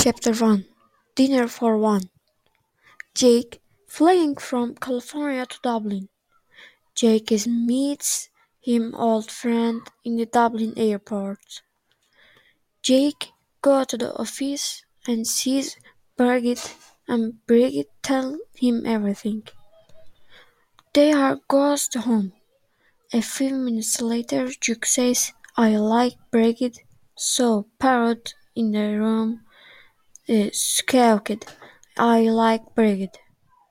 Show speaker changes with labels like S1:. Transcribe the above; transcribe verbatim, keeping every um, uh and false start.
S1: Chapter one Dinner for One Jake, flying from California to Dublin. Jake is meets him old friend in the Dublin airport. Jake go to the office and sees Birgit, and Birgit tell him everything. They are goes home. A few minutes later, Jake says, "I like Birgit," so Parrot in the room is squawked, "I like Birgit."